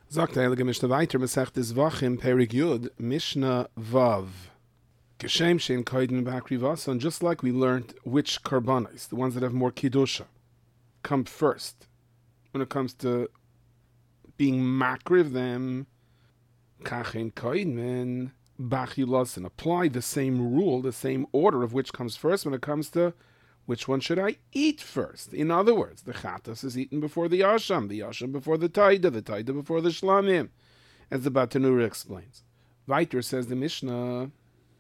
Sagt der Heilige Mishnah weiter, Masechtes Vachim, Perik Yud, Mishnah Vav. Geshem shein koiden b'akrivasa, and just like we learned which karbanos, the ones that have more kiddusha, come first when it comes to being makriv them, kachen koiden b'achilasin. Apply the same rule, the same order of which comes first when it comes to which one should I eat first. In other words, the chatas is eaten before the yasham before the taida before the shlamim, as the Batanura explains. Weiter says the Mishnah,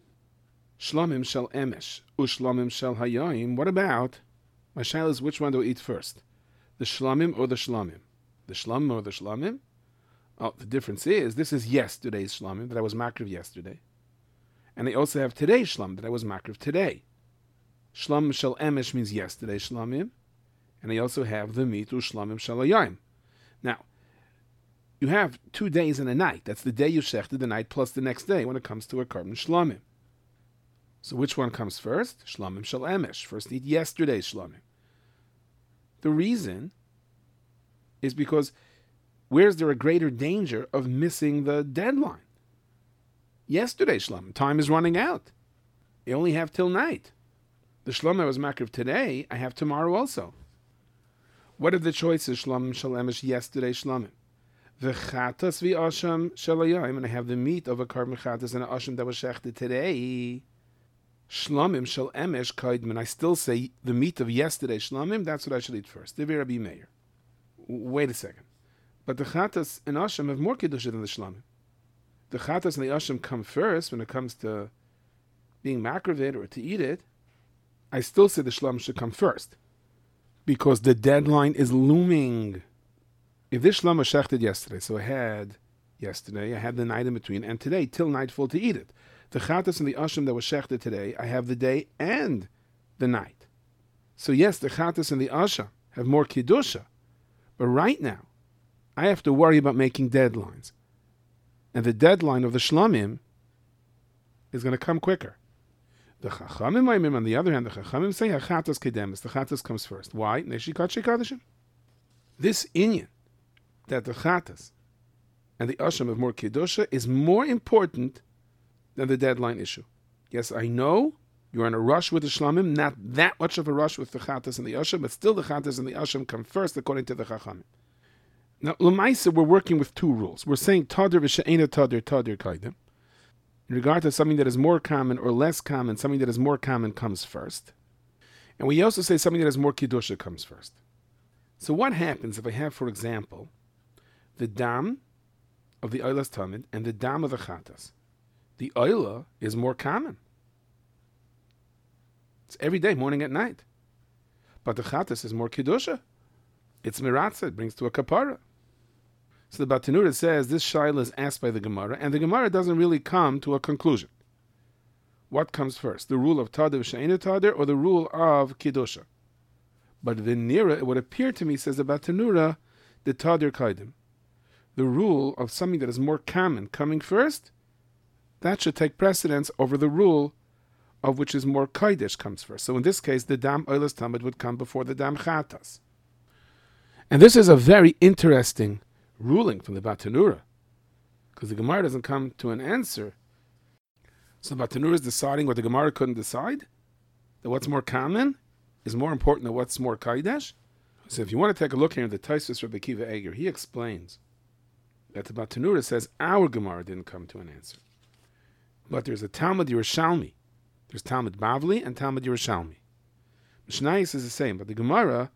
shlamim shel emesh, ushlamim shel hayayim. What about, my shaila is which one do we eat first? The shlamim or the shlamim? The shlamim or the shlamim? Oh, the difference is, this is yesterday's shlamim that I was makriv yesterday. And I also have today's shlamim that I was makriv today. Shlamim shel emesh means yesterday shlamim, and I also have the meat shlamim shel hayayim. Now, you have 2 days and a night. That's the day you shechted, the night plus the next day when it comes to a carbon shlamim. So which one comes first? Shlamim shel emesh. First eat yesterday's shlamim. The reason is because where's there a greater danger of missing the deadline? Yesterday's shlamim. Time is running out. You only have till night. The shlamim I was makriv today, I have tomorrow also. What are the choices? Shlamim shel emesh, yesterday shlamim. V'chatas v'asham shel hayayim, and I have the meat of a carbon chatas and an asham that was shechted today. Shlamim shel emesh kaidman. I still say the meat of yesterday shlamim, that's what I should eat first. Divrei Rabbi Meir. Wait a second. But the chatas and asham have more kedusha than the shlamim. The chatas and the asham come first when it comes to being makriv or to eat it. I still say the shlamim should come first because the deadline is looming. If this shlamim was shechted yesterday, so I had yesterday, I had the night in between, and today till nightfall to eat it. The chatas and the asham that was shechted today, I have the day and the night. So yes, the chatas and the asham have more kiddusha, but right now, I have to worry about making deadlines. And the deadline of the shlamim is going to come quicker. The chachamim, on the other hand, the chachamim say chatas kedemis. The chatas comes first. Why? Neshikat shekadashim. This inyan that the chatas and the asham have more kiddusha is more important than the deadline issue. Yes, I know you're in a rush with the shlamim, not that much of a rush with the chatas and the asham, but still the chatas and the asham come first according to the chachamim. Now, l'maisa, we're working with 2 rules. We're saying tadir v'she'ena tadir kaidem. In regard to something that is more common or less common, something that is more common comes first. And we also say something that has more kiddusha comes first. So what happens if I have, for example, the dam of the oilas tamid and the dam of the chatas? The oila is more common. It's every day, morning and night. But the chatas is more kiddusha. It's miratza, it brings to a kapara. So the Batanura says this shaila is asked by the Gemara, and the Gemara doesn't really come to a conclusion. What comes first, the rule of tadir v'she'ena tadir, or the rule of kiddusha? But the nira, it would appear to me, says the Batanura, the tadir kaidim, the rule of something that is more common coming first, that should take precedence over the rule of which is more kaidish comes first. So in this case, the dam oilas tamid would come before the dam chatas. And this is a very interesting ruling from the Batanura, because the Gemara doesn't come to an answer. So the Batanura is deciding what the Gemara couldn't decide, that what's more common is more important than what's more kaidesh. So if you want to take a look here at the Tosfos Rabbi Akiva Eger, he explains that the Batanura says our Gemara didn't come to an answer. But there's a Talmud Yerushalmi. There's Talmud Bavli and Talmud Yerushalmi. Mishnayos is the same, but the Gemara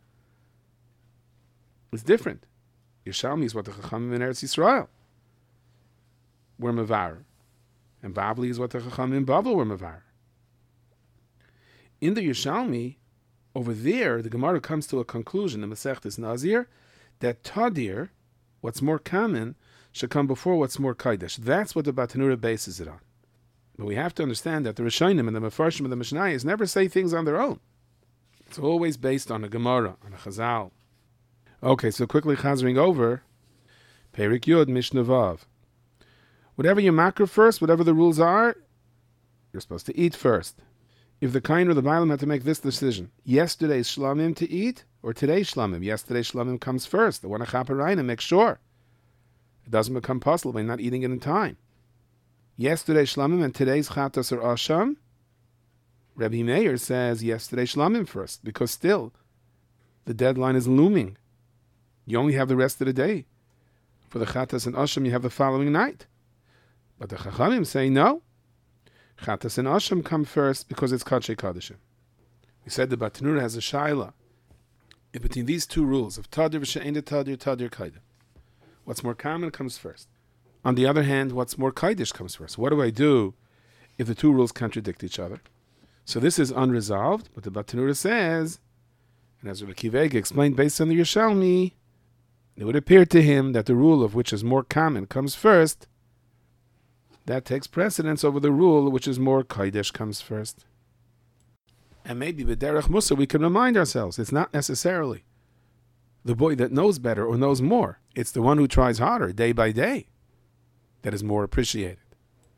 is different. Yerushalmi is what the Chachamim in Eretz Yisrael were mevar, and Bavli is what the Chachamim in Bavel were mevar. In the Yerushalmi, over there, the Gemara comes to a conclusion, the Masechtas Nazir, that Tadir, what's more common, should come before what's more Kaidesh. That's what the Batanura bases it on. But we have to understand that the Rishonim and the Mefarshim and the Mishnayos never say things on their own. It's always based on a Gemara, on a Chazal. Okay, so quickly chazering over, Perik Yud, Mishnah Vav. Whatever you makar first, whatever the rules are, you're supposed to eat first. If the kain or the bailam had to make this decision, yesterday's shlamim to eat, or today's shlamim, yesterday's shlamim comes first. The one a chaperayna, make sure. It doesn't become possible by not eating it in time. Yesterday shlamim and today's chatas or asham. Rabbi Meir says yesterday shlamim first, because still the deadline is looming. You only have the rest of the day. For the chatas and asham, you have the following night. But the chachamim say no. Chatas and asham come first because it's Kadshe Kadashim. We said the Batnura has a shaila. If between these two rules of tadir v'she'en tadir, tadir kaidim, what's more common comes first. On the other hand, what's more kaidish comes first. What do I do if the two rules contradict each other? So this is unresolved, but the Batnura says, and as Rabbi Akiva Eiger explained based on the Yerushalmi, it would appear to him that the rule of which is more common comes first. That takes precedence over the rule which is more kaidish comes first. And maybe with Derech Musa we can remind ourselves, it's not necessarily the boy that knows better or knows more. It's the one who tries harder day by day that is more appreciated.